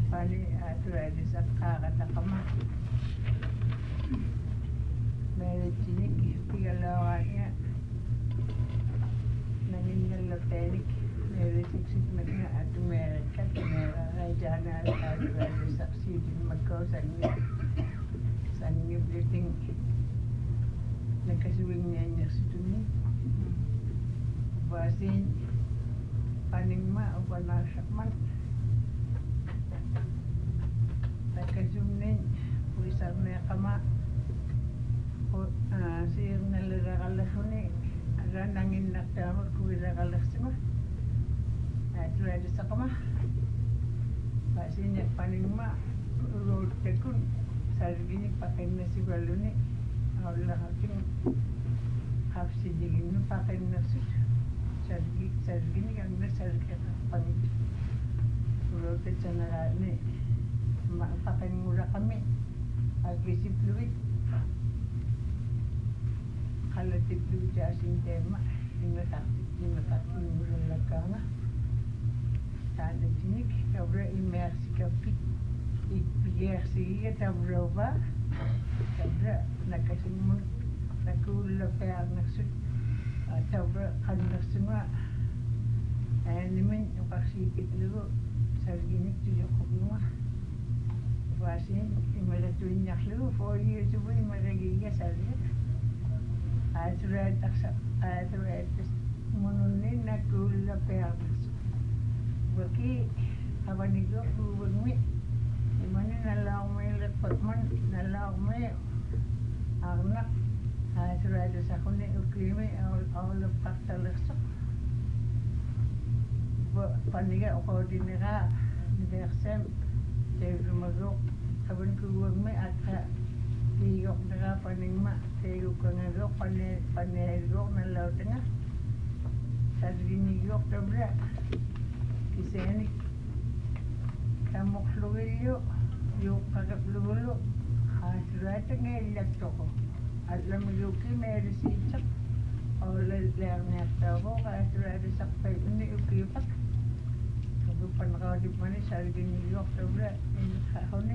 pani atuadi sakkaaqataqama meelitinik pigalooraanga naginnallutaanik meelitiksit matna atumeerakkat meerarajaana atuadi saksiitimmakkoo sangibliting nakasuwingnyaanyarsutuni vasin paningma upanasakman takasumnin puisarneqama siirnalleraqallasuni arananginnartaamut kuilaqallarsima atuadisaqama vasin paningma uruuttakun sarginik paqinnasivalluni aullaqakin qafsidigimnu paqinnersut sarginik angna sargiqaqqamit uruutatsaneraani paqinngulaqami aggisipluit qallatipluit jaasinteema imaqaqqimmulallakkaanga taanatinik kabra immersikappi ikpigeersigiga tavrova kabra nakasummun nakuullapearnersut tavra qannersunga aanimin uqarsiipitlugu sarginik tujoqqugunga vasin imalatuinnerlugu 4 years ubu imalagiga sargiq aaturaattas mununnin nakuullapearnersut waki avanigo kuugmi imani nalaaqmiileqqutman nalaaqmi arnaq aaturaatasaqquni ukiimi auluqqartalersoq paniga uqoodiniraa niversam teelumagoq qaban kuugmi aqa tiigoqniraa paningma teegukangagoq paneelgoq nalautanga sarginigoq tabra kiseenik tamoqlugillu yuuqqaqaplugullu aaturaatangaillattoko allamiguki meelisiitaq aulalearniartaago aaturaalisaqpayunni ukiipak upanqaadipmani sarginigoq tabra inqaquni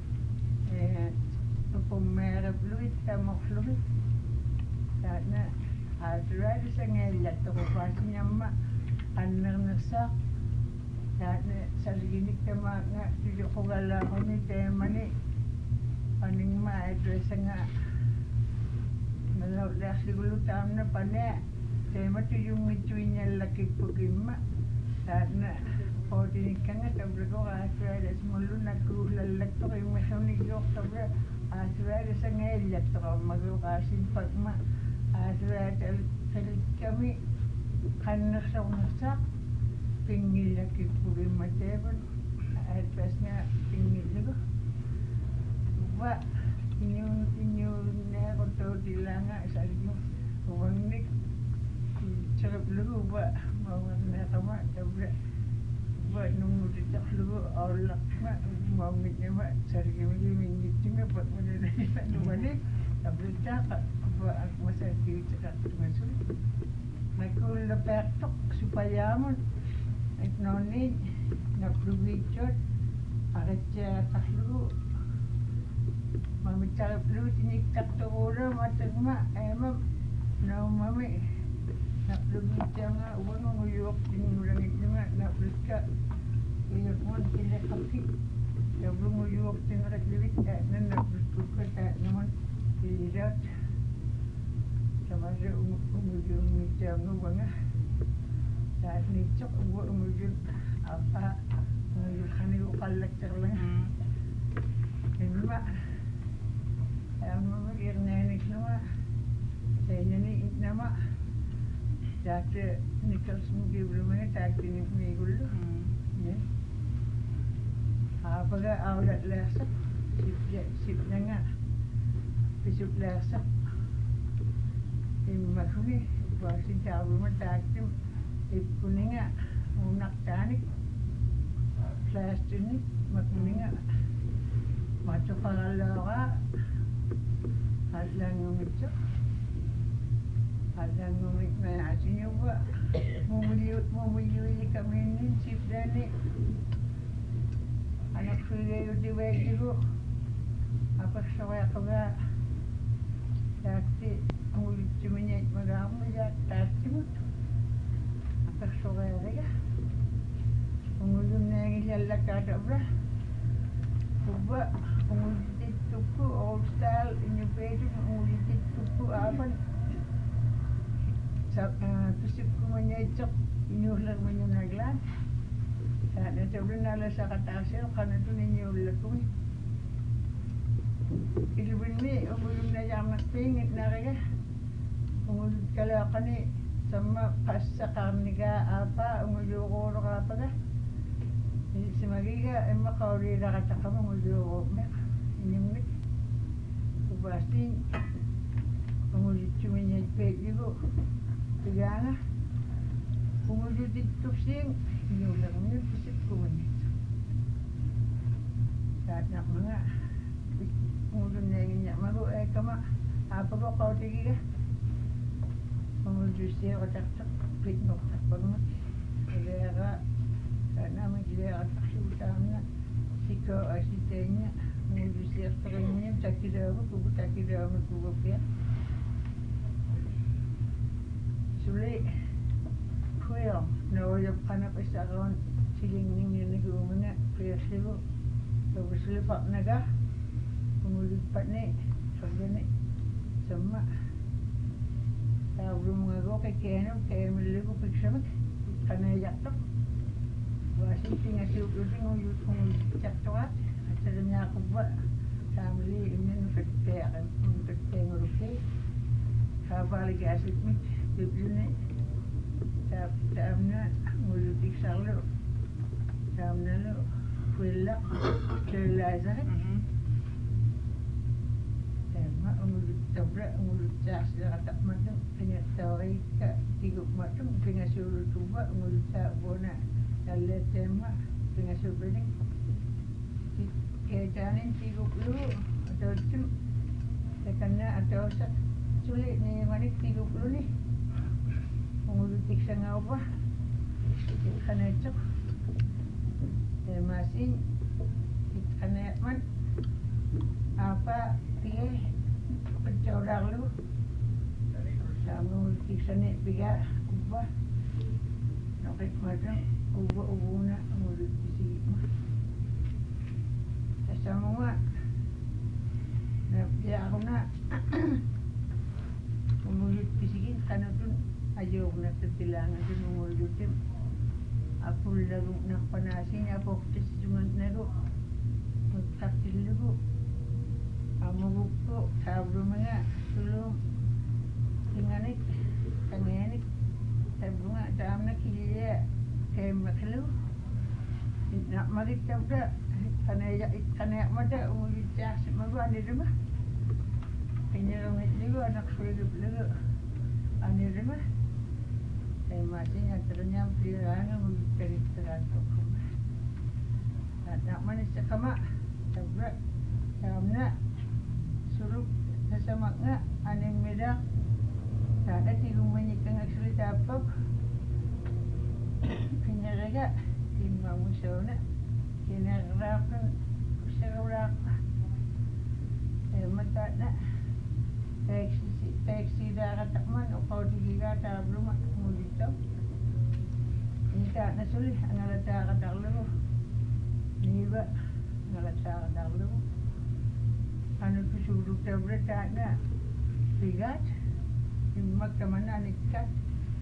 ukummeerapluit tamoqlugit taatna aaturaalisangaillattoko vaasinyamma qannernersaaq taatna sarginik tamaaqnga tujoqugalaaquni teemani paningma aatruasanga nalautlaarsigulu taamna panaa teema tujungitsuiñallakikpukimma taatna qootinikkanga tabragoq aatrualasmullu nakkuullallaktoq immiqunigoq tabra aatrualisangaillattoko ammagoq aasinpakma aatruatalikkami qannersornersaaq pingillakikpukimmateepan aatruasnga pingillugu wa inyunneequttuutilaanga sargim uvannik saraplugu wa maungerneeqama tabra wa nungutitaqlugu aullaqma maungitnama sargimigi minngitsinga pakmananaipa numanik tabritaaqa wa akmasarkiutakaqtumasul nakuullapeartoq supayaamun nonni naplugiitsuat aqatsiaqarlugu mamitarapluut iniktaqturuula matagma aamam naumami naplugiitsaanga uangunguyuortinngulangitnunga naplukka iiqmun illeqqakkik tablunguyuortingeratluit taatnan naplukka taatnamun iiraat tamasa unguyuungitsaanguanga taatniitsoq unguyun apa unguyuqanigu qallatserlanga imma aamama irnaaniknuma tainani itnama taate nikalsmugiblumanga taattinikmiigullu aapaga aulatlaarsak sipnanga pisutlaarsak immakuni vaasintaabluma taattim ippuninga unaqtaanik plaastinik makuninga matuqarallaaraa аллаангумитсо аллаангумитмаасинуга мумулиуликамииннин сиплаани анак Yudi Wagigo, Apasawaka, Taki, Multimate Magamuja, Tatimut, Apasawaka, Mulunang Yalakadabra, Kuba, Multi Tuku, old style in your painting, Multi Tuku Avan, Tusikumanya, inuulan mo yung naglan. Sana sabi nala sa katasya, kana ito ninyo ulat ko. Ilubin mi, umulong na yung magpingit na kaya. Umulog kala ka ni, sama kasa karniga apa, umulog ka pa ka. Si Magiga, makauli na kataka mo, umulog ko. Inyong mit. Kubasting, umulog suminya yung ko. Tiga nga. Umulog dito siyang, inuulan mo yung isip ko man ito. Saat na mga, umulog na yung niya, mago ay kama, apa ko kao tigi ka. Umulog siya ko taktak, pitnok takpag mo. Kaya ka, saat namin kaya ka taksuta na, sikaw ay sitay niya, umulog siya sa kanya, takidaw mo, takidaw mo, kubog kaya. Suli, kuya, nawalap ka na pa sa kawan, siling ninyo nag-uumana, kaya sila, tapos sila pa naga, umulit pa na sagani, sama. Tawag mga ko kay Keno, kaya maligo pagsamak, kanayak to. Wasin tingasip-using umulit saktuat, at sa niya ako ba, family, inyong kaya ngurukay, kabalik asip mi, bibili Tamna ngulutik salo. Tamna lo kuila kelazah. Tema ngulut tabra ngulut jas kata matung punya tawi ka tiga matung punya suruh tuba ngulut tak bona dalam tema punya suruh ni. Kejanin 30 atau tu kena atau sulit ni mana 30 ni. Ngulutik sa nga ba? Kanechok. Masin kanetman. Apa tiye pecaudak lu. Sama ngulutik sa ne biga kuba. Nakit matang ubo na ngulutik si sama nga. Napya ako na. Ngulutik pisigin kanatun ayaw na tatilangan din ng ulutin. Ako laro ng panasin, ako katistungan na ro. Magtaktil ro. Amugok ko, sabro mga sulong. Tinganik, tanganik. Sabro nga, saan na kiliya. Kaya makalaw. Nak marit ka ba? Kanayak mada, umulit siya. Magwa, ano rin ba? Pinarangit ligo, anak suligip ligo. Ano rin ba? Saya masih nyatarannya pilihan menjadi teratur. Tak mana sekama, sebab karena suruh sesemaknya aneh medak. Tak ada di rumahnya tengah cerita apa. Kena raga timbang musuhnya, kena rakan serak. Mata nak taxi darat man o kau digiga ta belum mulito ini tak nasulih angalata kadallo ni ba angalata kadallo anu kusudu tabrata na bigat immak kamana anikat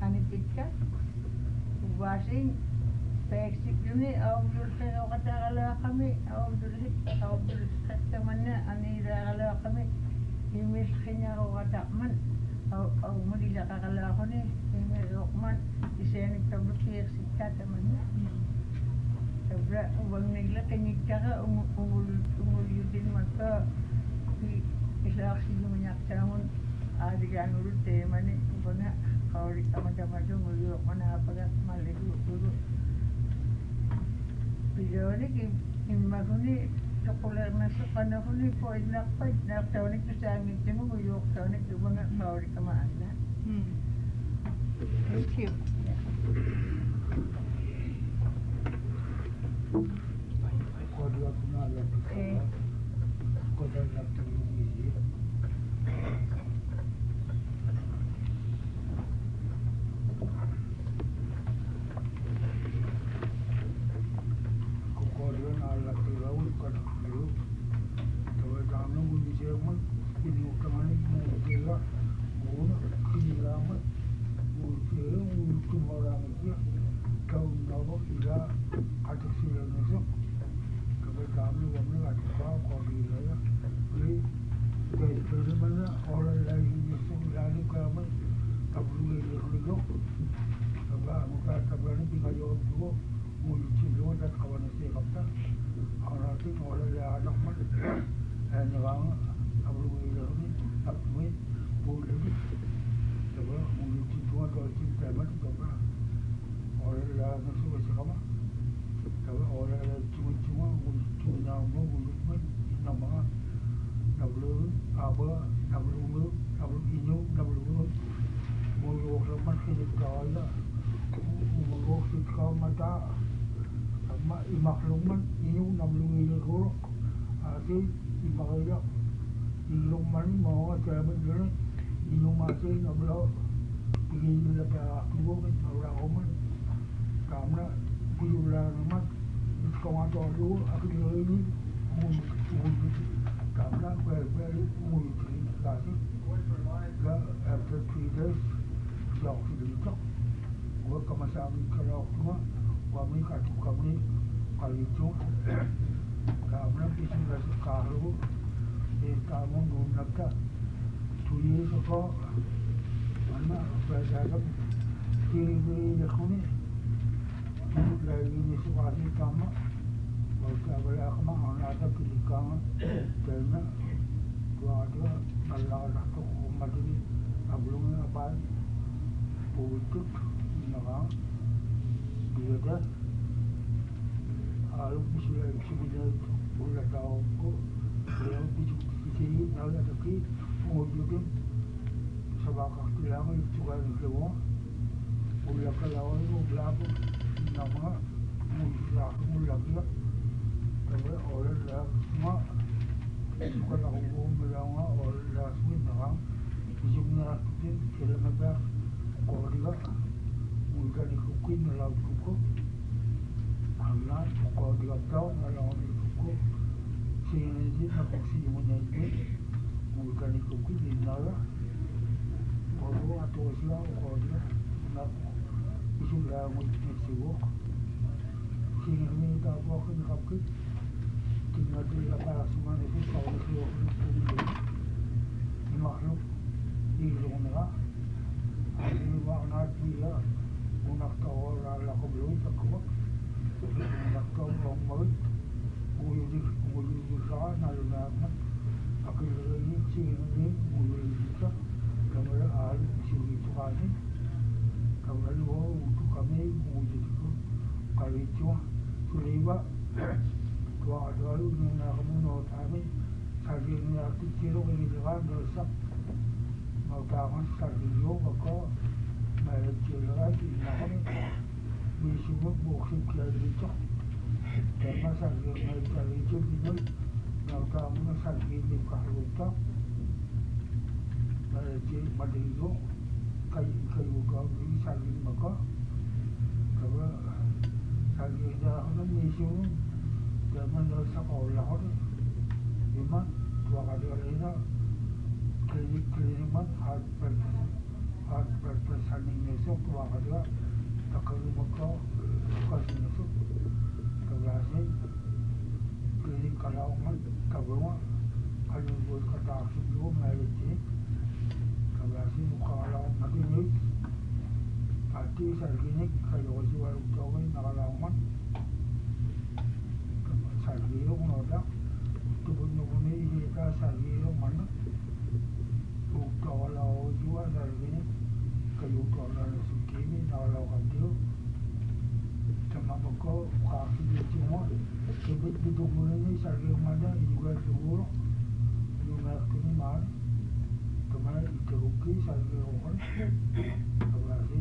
wasing taxi ni abdul kata kala kami abdul kata mana anira kala kami Imis kanya ko katakman. Au mulila kakala ko ni. Imis rokman. Isayanig tabukir si kataman na. Sabra, ubang nagla kanyig ka umulyutin man ka. Islak siya manyak samon. Adigan urut tema ni. Ubang na. Kaulik tamad-tamad yung uliyok manapagat maligo. Video ni kimag ni. Popular na sa panahon ni po ay nakatawanig ko sa angin din mo yung tawanig yung mga mawari kamaan na. Thank you. What do you Eh. Imakluman inyong namlungin ko ati imakaya ilong mani mga chairman gani inyong masay nabla pigil nila pa tuwo kan wala ko man kamna piyula naman ito nga to do akin nilini muli kamna kwel muli kasi ga after 3 days siya ako dito huwag ka masabing kalaw kuma kami katu kami kalito kami pisang nasa karo kami nung nagka 2 years ago mana pelajaran kiri ako ni lagi ni sukasi kama magkabala ako mga nasa pilikangan dahil na tuwa malala ko kumadini ablong na pa puwituk naka biyada alam ko sila sumunod ulat ako ko kaya bisik na ulat ako pumudutin sa baka kailangan yung tukay ng kawa ulat ka lawan ko blabo na mga mulak ya tapi orat lah semua bukan aku bilang orat lah semua nang bisik na tin kira kata ko diga mungkin ikutin dalam buku anak ko diga tahu dalam buku sini nak si menyebut mungkin ikutin di dalam ko atau siapa ko diga nak isulah mungkin siwok sini ni tak apa kan kapit tinggal di apa semua itu kalau siwok itu makhluk di rumah ini makna dia unak tahu lah aku belum takut unak tahu orang baik muli sah nalu nak akhirnya ini sini muli kita kamera ahli sini tu kami kamera untuk kami muli itu kali itu suliba tua dulu nina kamu no kami saja ni aku kira ini jangan dosa mau tahu saja yo maka mai kira lagi nak bisumuk bukan kira itu karena saja mai kira itu ini mau tahu saja ini kalau tak mai kira mati yo kayu kau ini saja maka kalau saja dah orang bisumuk zaman dosa kau lah memang tua kali ini klinik man hard persaning nesok tua kali tak kalau maka kasih nesok kelasnya klinik kalau man kabel kalau buat kata aksi dulu meleci kelasnya muka kalau nanti ni hati sargini kalau jual utama kalau man sargini mana tubuh ni kita sargini mana kalau jual sargini kalau kalau sukini kalau kantiu sama beko kaki dia semua sebut tubuh ni sargini mana juga tubuh juga kini mana kemana itu rugi sargini orang kelasnya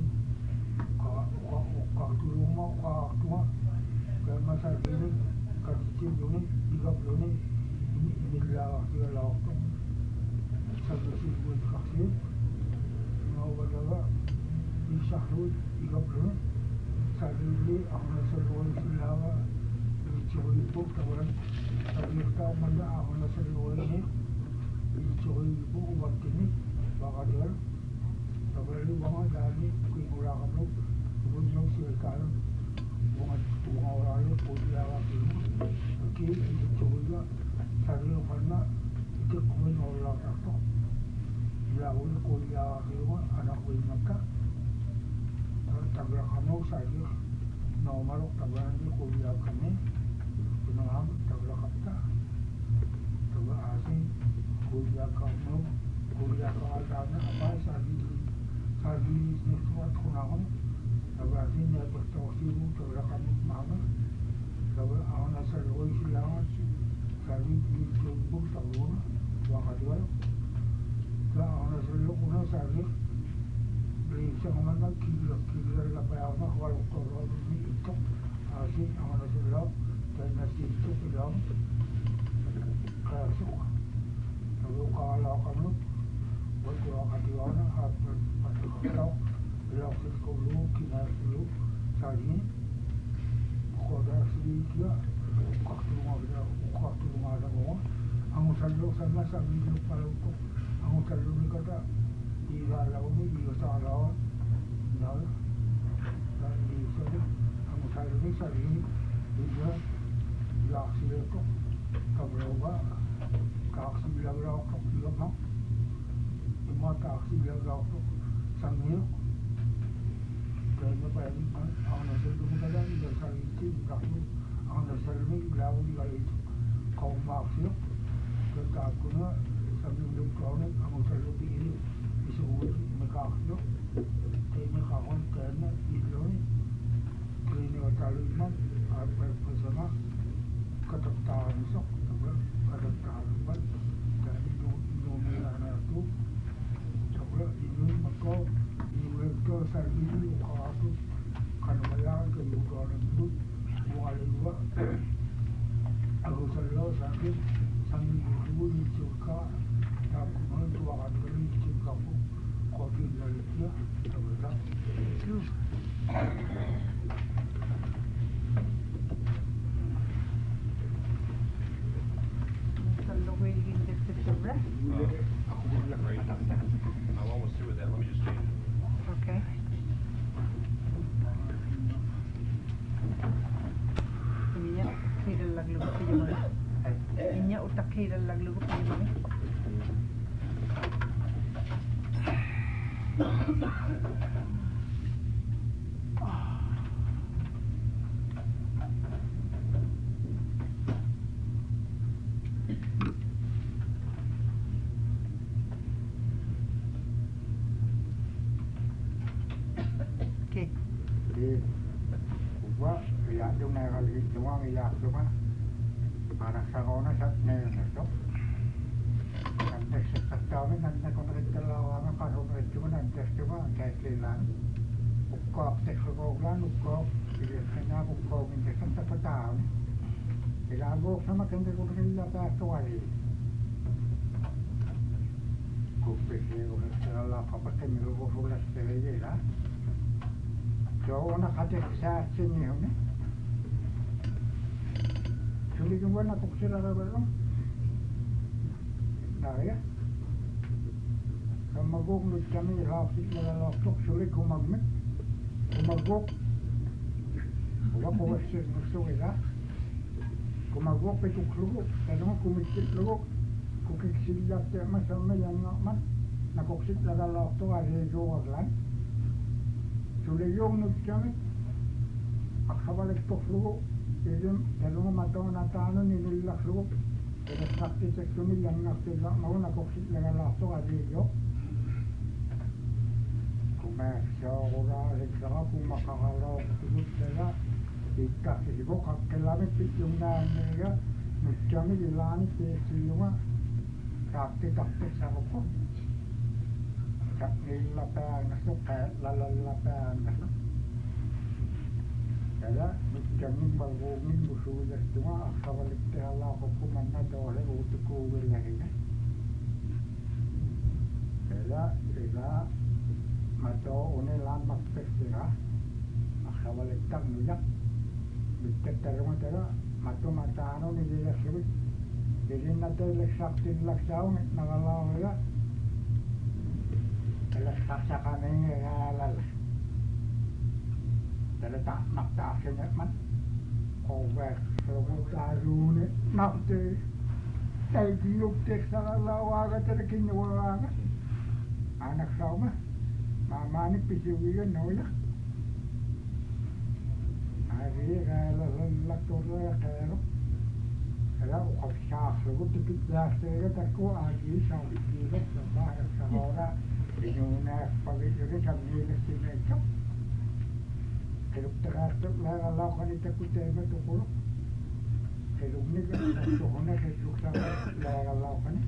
waktu rumah waktu kerana sargini kecil juga ini inilah segala waktu satu buat kasih mau berapa bisa lu 30 sehari awalnya seluruh silawa dicuri ibu kawan tadi kita mana awalnya seluruh ini dicuri ibu uang kini bakal jual tapi uang dari kuibulah kamu punya silakan uang orang itu punya lagi oke dicuri lah sehari mana itu kuih orang itu lalu kuliah itu anak kuih mereka tabrak kamu saja normal tabrak di kuliah kami kenapa tabrak kita tabrak asing kuliah kamu kuliah keadaannya apa saji sesuatu kenapa tabrak asing ya bertausiu tabrak kamu mana tabrak anak seluruh silangan saji di jumbo tabrak wakadwal lah anak seluruh kuna saji bisa mana kira apa yang nak kalau ini itu asing aman sudah dan nasi itu sudah kasih kalau kamu buat kadiwana apa kau bilang sekolah kina dulu sari koda sedikit waktu rumah ada mau aku selalu sama dulu kalau aku selalu ni kata di dalam ni di dalam nol dan di sana kamu selalu ni juga laksir itu kamu kaksi bilang kau juga mau cuma kaksi bilang kau sanggil kerana pada ni awak nasi tu muka dah di dalam itu kamu awak nasi ni bilang di dalam itu kau maksud kerana aku na sambil belum kau ni kamu selalu pilih isuwi mekakno tene kahon tene iloni tene wataluman apa pesona ketaktaan sok ketaktaan ban dan itu nomina itu coba ini maka ini itu saya ini kalau kan malang ke bukan itu mulai dua aku selalu sambil dulu di Jogja aku mau dua kali di Jogja kopi dari dia terus kalau begini terus Aku bilang right now. I'm almost through with that. Let me just change it. okay ini kira lagi lupa gimana ini utak kira lagi lupa gimana okay Di gua lihat tu nak kali semua lihat tu kan anak sekolah sat nih tu nanti sekatau ni nanti kau nak terlalu kalau nak cuma nanti cuma kayak kelan ukok sekolah ukok dia kena ukok ini kan tak tahu ni lagu sama kena kau lihat apa lagi kau pergi kau terlalu apa kena kau sudah selesai lah Jauh nak ada kesat sini ni. Sulit juga nak kusir ada berapa? Nah ya. Kamagok lu kami lapis dalam laptop sulit kumagmet. Kumagok. Wala ko kusir gusto ila. Kumagok pe tuklugo. Kaya kumikit lugo. Kukiksilyak te masama yang man. Nakuksit dalam laptop ada jo aglan. Sulit yung nagkami, akabalik to flugo, ilim, dalawang matang natano ninilak flugo, kaya sakti seksumi yang naktiga, mauna koksit lang alato ka video. Kumeksya kura, riksaka kung makakalaw, tugot nila, ikas isigo, kakilamit yung naniga, nagkami ilanit, silunga, sakti sa ko. Cak nilapang nasuk kayak lalapang nasuk. Kaya mitjangin balgongin musuhnya cuma akawalik tehala hukuman na dole utuku wilayah. Kaya ila mato unilan magpestira akawalik tang nuyak mitjangin tera mato matano nililasuri jadi nanti leksaktin leksaun nagalawala leksaksa kami ngalal Tala tak nak tak senyap man, kovek semua taru ni nak te, tay diuk tek salah lawaga terkini waga, anak sama, mama ni pisiwian noya, hari kalau lelak turun kalau, kalau khosyak sebut tikit jasa tak ku agi sambil dia sebab sahara, inyuna pagi jadi sambil siapa Kalau terasa lah kan itu kita emang tu kalau kalau ni kan tu hanya kalau sama lah kan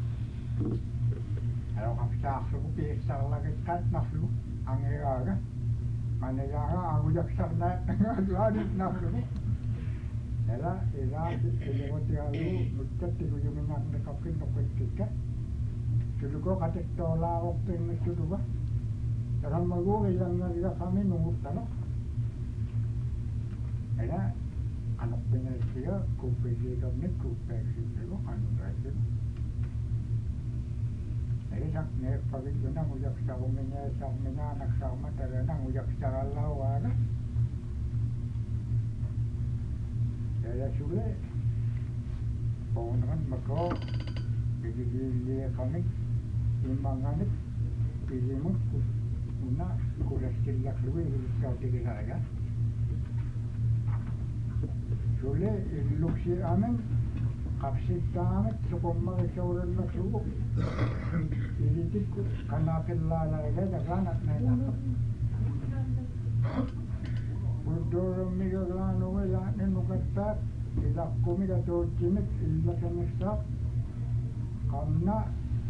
kalau kapsa sebut biasa lah kat nafsu angin kan mana yang aku jak sana ada nafsu Ela ele hotialu mutat tu yang nak dekapin nak kita Sudah kau kata tola waktu ini sudah bah Jangan mahu yang nak kami nunggu tanah Kaya anak punya dia kupegi kami kupegi itu anu itu. Jadi sak ne pagi tu nang ujak sawungnya anak sama tera nang ujak sawala. Saya sudah pohon mako biji kami imbangan biji mu una kurastil lak luwe kau tiga ya. Sulle luksi amen kapsit tamet sukumma isawran na suko ilitik ko kanapil lalagay naglanat na ilakap Budoro migaglano wala ninukatak ilak kumigato chimik ilakan isap kamna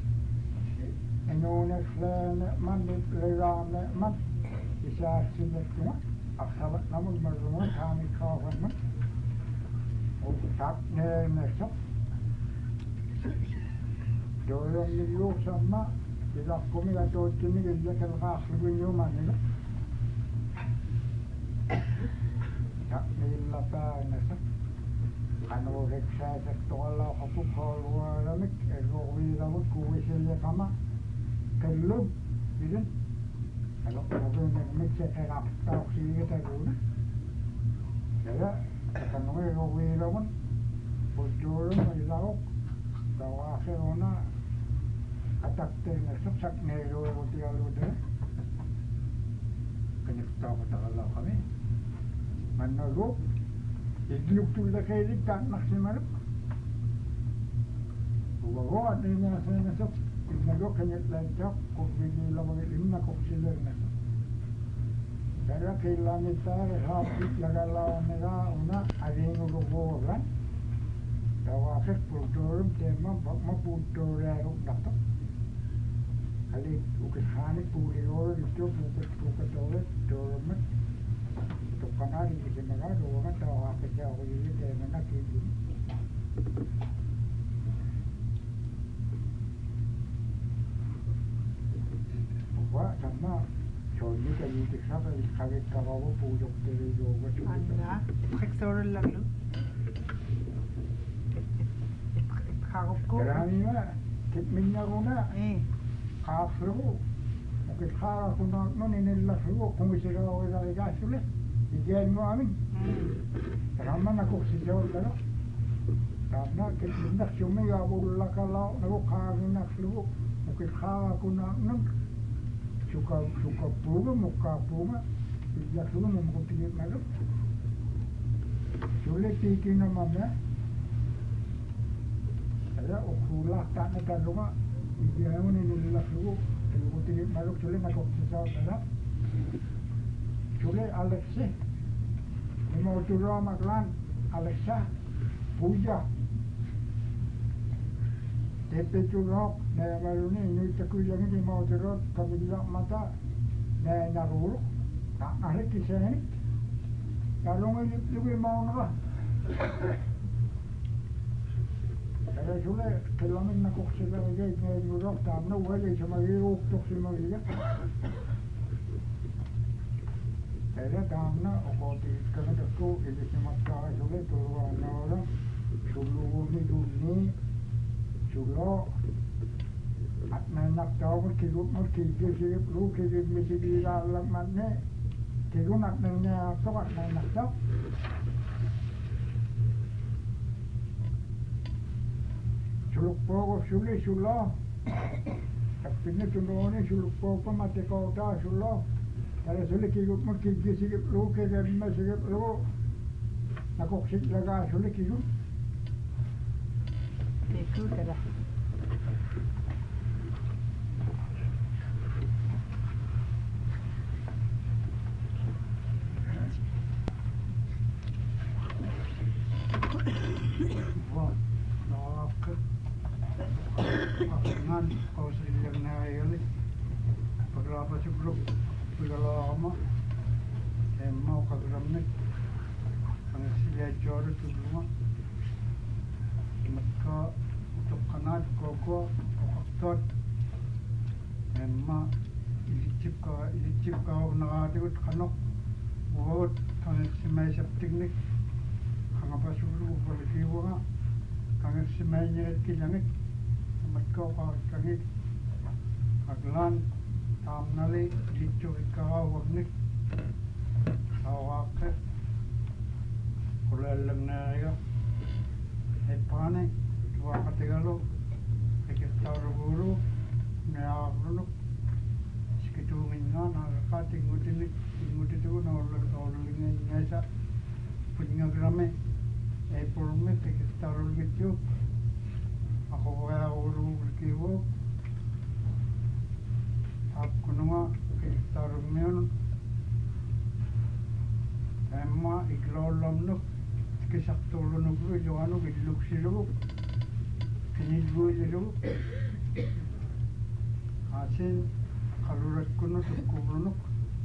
enones man nipleram man isa sinet kuma aksabat namun marumon kami kawan man tak nesok dorong niyo sama tidak kami atau kini dia kelak sebelum mana tak nilapa nesok anu reksa sektolah aku kalau lamik egowi lamik kuwisnya kama kelub ini kalau aku nak cakap tak sih kita dulu saya akan mengegowi lamik Bujur melauk bawa serona atak tena suksak nero tiga luda kenyata katakanlah kami menurut hidup tu dah kaya tak maksimal bawa adanya saya nasab menurut kenyata lancar kubigi lawan lima kubsiler nasab Kaya kailangan tayo hapit lagalaw nila una aring urugoran Tawakit pulturum tema mapulturero dapat Kali ukishanik puliroro ito pukatore turumat Tukanari kasi mga ruwangan tawakit siya ako yung tema nakibin Uwa sama Soalnya kayu tiksa kaget kawawa pujok dari yoga Anda, sektoral lang lo. Kakop ko. Karami nga, kitmin niya ko na. Kaafro ko. Mungkin kara ko na ninilas ko. Kung isira ko na ikasulit. Igiyan mo amin. Karama na ko si Jol ka na. Karena kitmin na sumiya wala ka lao. Nakukagin na ko. Mungkin kara ko na suka puma muka puma tidak suka memukul malu sulit tiki namanya saya ukulah tak nak rumah dia ini lah suku memukul malu sulit nak kisah salah sulit Alexi mau turun maklan Alexa puja Tepe curok, na malu ni, nyui takui yang ini mau curok, kami tidak mata, na narulok, tak ahli kisah ini. Kalung ini mau napa? Kalau sudah kelamin nak kok sila lagi ni murah tamna wajah sama dia uktok sama dia. Kalau tamna okey kalau tu ini cuma kaya sudah turun orang sulu ni dulu sulu at nak tahu kirut nak kirut lu kirut mesti di dalam mana kirut nak nanya tu nak tahu. Suluk po suli sulo. Tapi ni tuno ni suluk po pa mati kau dah sulo. Kalau sulit ikut mungkin sikit lu ke dan sikit lu. Nak oksit laga sulit ikut. Ikut dah. Wah, nak dengan kau sendiri naik ni. Berapa sebelum berlama, mau kagam ni, kalau sila jauh tu semua, mereka untuk kanat koko, oktot, emma ilicip kau nak ada kanok, buat kalau semai septik ni, kalau pas dulu boleh kiwanga, kalau semai ni kilangit, mereka kau kangit, aglan. Amnali licu ikaw wagnik awak kulelang na yo ay pane tuwa katigalo ikitaro guru na aklunok sikitungin nga nakakating ingutitu na ululingin nga sa punyagrame ay purme ikitaro gityo ako kaya uru kiwo आपको नुआ किस्तार में एम्मा इकलौलम नुक किसक्तोलो नुक जोआनो किलुक सिलो किनिजबो सिलो आसिन खालुरत कुनो सुकुबो नुक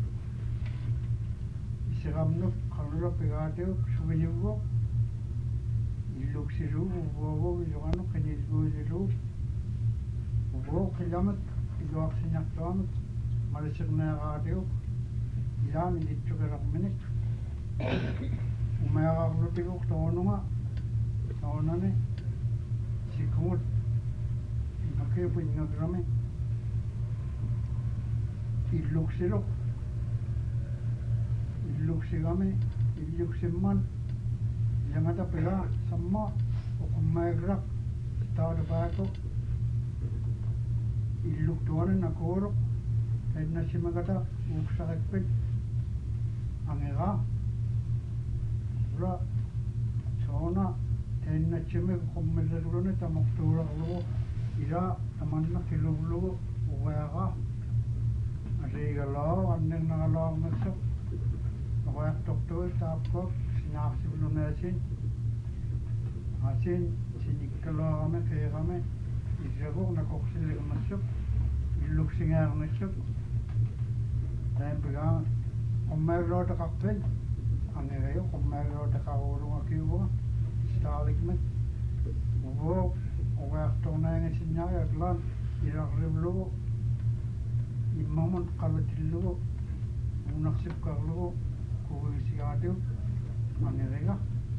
इसेगम नुक खालुरा पेगाते सुबेजुबो इलुक सिलो वो जोआनो किनिजबो सिलो वो खिलामत Iluak sinyak tuan, malasig na radio, ilan ilitso kerak minik. Umayakak lutikok tono nga, tono ni, sikumot, nakipin nga grami. Iluk silok, iluk sigami, iluk simman, ilang ata pila, sama, o kumayagrak, tao da bako. Iluk tuan na koro, kahit na si magata, uksa kekpit, ang ira, ura, sona, kahit na si mga kumilarulo na tamoktura ko, ira, naman na kilululo, ukaya ka, nasigalaw, aneng nakalaw ang nagsok, ukaya tokto, tapos, sinakasiblo na asin, sinikalaw kami, kaya kami, Isabok nakoksil ka masuk, iluk singar masuk. Dan pegang, kumero ta kakpel, ang ngayon kumero ta kaulong akiwa, stalik met. Ubo, uwak to na yung sinyay aglan, irak riblo, imamon kalatillo, unaksip karlo, kuwi sigadio, ang ngayon.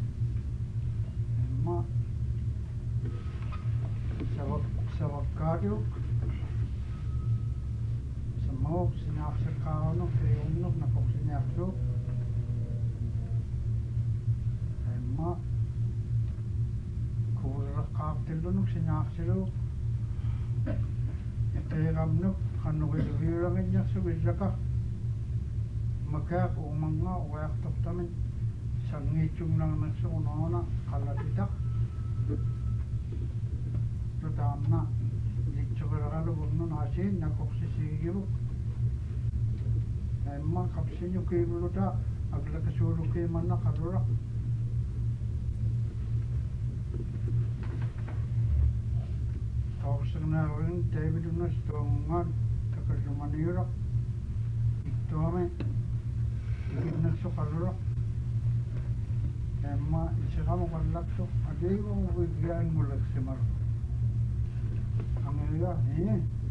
Ma Sawakkaryo Samok sinapsakano Kriyumnok Napok sinyapso Emma Kurakaktilunok sinyapsilo Iteramnok Kanukilwirangin niya suwisaka Magkak umanga Uwayak toktamin Sangitsyung lang nagsuunona Kalatitak Tamna litso keralo bunno nasin nakoksisiyo emma kapsinyo kibuluta agla kasulu ke manna kalura tawsna rin David unas tongan takasumanira itome igna so kalura Emma isakamo kallakto adigo wigian mulak semar. Angela,